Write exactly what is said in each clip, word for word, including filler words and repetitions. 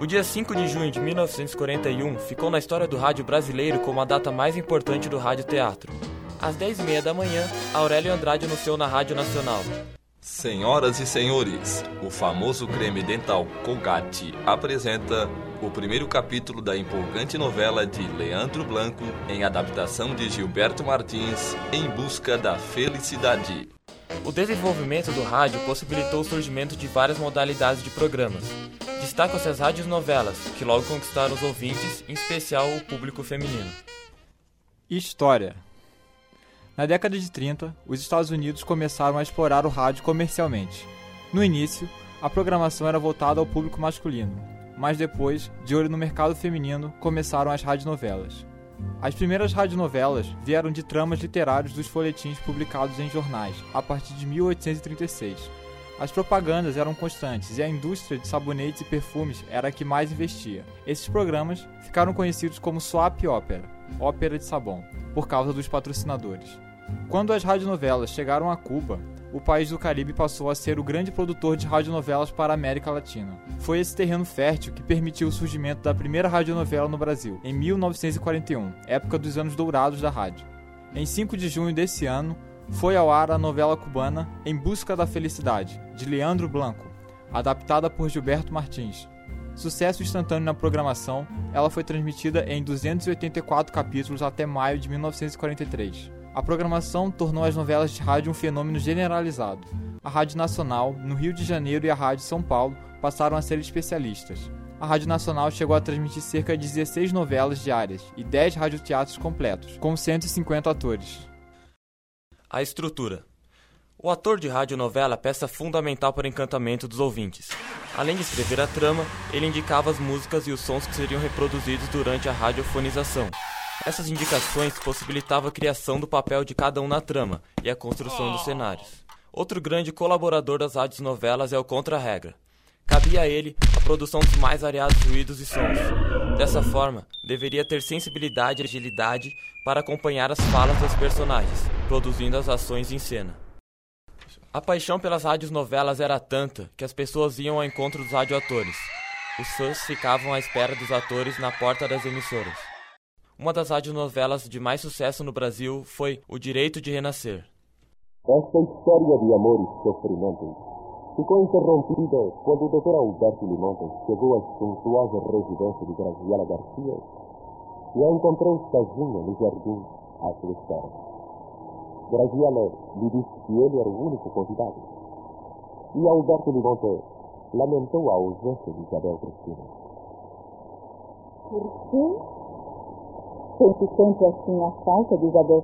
O dia cinco de junho de mil novecentos e quarenta e um ficou na história do rádio brasileiro como a data mais importante do radioteatro. Às dez e meia da manhã, Aurélio Andrade anunciou na Rádio Nacional: Senhoras e senhores, o famoso creme dental Colgate apresenta o primeiro capítulo da empolgante novela de Leandro Blanco, em adaptação de Gilberto Martins, Em Busca da Felicidade. O desenvolvimento do rádio possibilitou o surgimento de várias modalidades de programas. Destacam-se as radionovelas, que logo conquistaram os ouvintes, em especial o público feminino. História. Na década de trinta, os Estados Unidos começaram a explorar o rádio comercialmente. No início, a programação era voltada ao público masculino, mas depois, de olho no mercado feminino, começaram as radionovelas. As primeiras radionovelas vieram de tramas literários dos folhetins publicados em jornais, a partir de mil oitocentos e trinta e seis. As propagandas eram constantes e a indústria de sabonetes e perfumes era a que mais investia. Esses programas ficaram conhecidos como soap opera, ópera de sabão, por causa dos patrocinadores. Quando as radionovelas chegaram a Cuba, o país do Caribe passou a ser o grande produtor de radionovelas para a América Latina. Foi esse terreno fértil que permitiu o surgimento da primeira radionovela no Brasil, em mil novecentos e quarenta e um, época dos anos dourados da rádio. Em cinco de junho desse ano, foi ao ar a novela cubana Em Busca da Felicidade, de Leandro Blanco, adaptada por Gilberto Martins. Sucesso instantâneo na programação, ela foi transmitida em duzentos e oitenta e quatro capítulos até maio de mil novecentos e quarenta e três. A programação tornou as novelas de rádio um fenômeno generalizado. A Rádio Nacional, no Rio de Janeiro, e a Rádio São Paulo passaram a ser especialistas. A Rádio Nacional chegou a transmitir cerca de dezesseis novelas diárias e dez radioteatros completos, com cento e cinquenta atores. A estrutura. O ator de radionovela é peça fundamental para o encantamento dos ouvintes. Além de escrever a trama, ele indicava as músicas e os sons que seriam reproduzidos durante a radiofonização. Essas indicações possibilitavam a criação do papel de cada um na trama e a construção dos cenários. Outro grande colaborador das radionovelas é o contra-regra. Cabia a ele a produção dos mais variados ruídos e sons. Dessa forma, deveria ter sensibilidade e agilidade para acompanhar as falas dos personagens, produzindo as ações em cena. A paixão pelas radionovelas era tanta que as pessoas iam ao encontro dos radioatores. Os fãs ficavam à espera dos atores na porta das emissoras. Uma das radionovelas de mais sucesso no Brasil foi O Direito de Renascer. Esta história de amor e sofrimento ficou interrompida quando o doutor Alberto Limontes chegou à suntuosa residência de Graziela Garcia e a encontrou sozinha no jardim à sua espera. Graziela lhe disse que ele era o único convidado e Alberto Limontes lamentou a ausência de Isabel Cristina. Por quê? Sente sempre assim a falta de Isabel?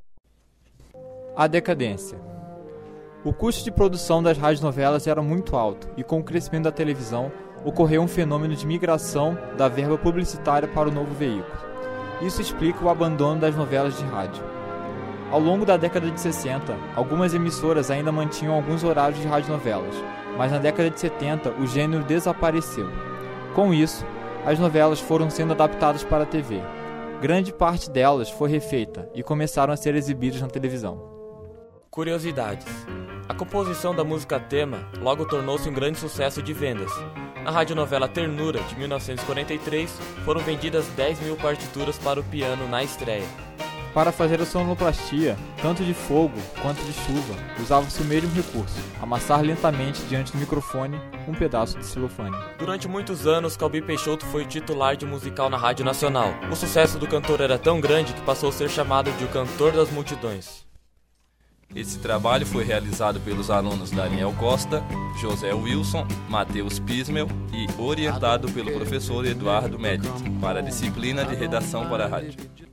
A decadência. O custo de produção das radionovelas era muito alto e, com o crescimento da televisão, ocorreu um fenômeno de migração da verba publicitária para o novo veículo. Isso explica o abandono das novelas de rádio. Ao longo da década de sessenta, algumas emissoras ainda mantinham alguns horários de radionovelas, mas na década de setenta o gênero desapareceu. Com isso, as novelas foram sendo adaptadas para a T V. Grande parte delas foi refeita e começaram a ser exibidas na televisão. Curiosidades. A composição da música tema logo tornou-se um grande sucesso de vendas. Na radionovela Ternura, de mil novecentos e quarenta e três, foram vendidas dez mil partituras para o piano na estreia. Para fazer a sonoplastia, tanto de fogo quanto de chuva, usava-se o mesmo recurso, amassar lentamente diante do microfone um pedaço de celofane. Durante muitos anos, Calbi Peixoto foi o titular de musical na Rádio Nacional. O sucesso do cantor era tão grande que passou a ser chamado de o cantor das multidões. Esse trabalho foi realizado pelos alunos Daniel Costa, José Wilson, Matheus Pismel e orientado pelo professor Eduardo Medic para a disciplina de redação para a rádio.